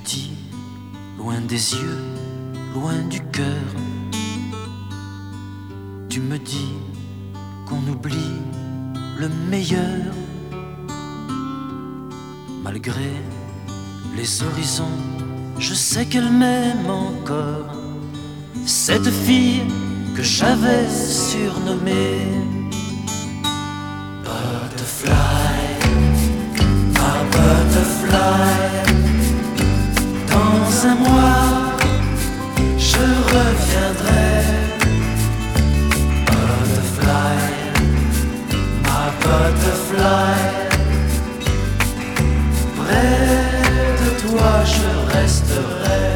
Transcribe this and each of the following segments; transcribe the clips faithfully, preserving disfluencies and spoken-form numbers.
dis, loin des yeux, loin du cœur, tu me dis qu'on oublie le meilleur. Malgré les horizons, je sais qu'elle m'aime encore, cette fille que j'avais surnommée Butterfly, ma butterfly. Dans un mois, je reviendrai. Butterfly, ma butterfly. Près de toi, je resterai.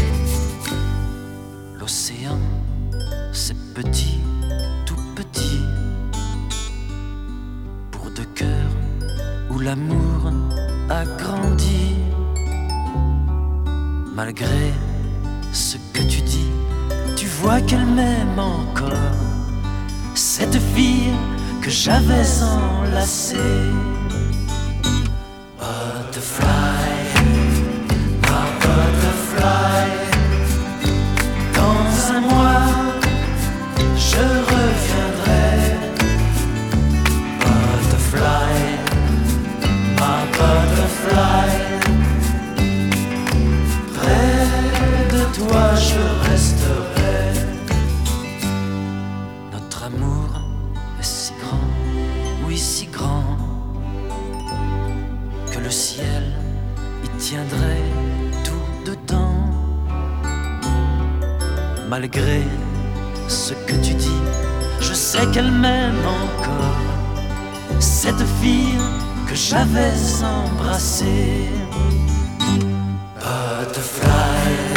L'océan, c'est petit, tout petit, pour deux cœurs où l'amour a grandi. Malgré ce que tu dis, tu vois qu'elle m'aime encore, cette fille que j'avais enlacée. Butterfly, ma butterfly. Dans un mois, je reviendrai. Butterfly, ma butterfly. Toi je resterai. Notre amour est si grand, oui si grand, que le ciel y tiendrait tout dedans. Malgré ce que tu dis, je sais qu'elle m'aime encore, cette fille que j'avais embrassée. Butterfly,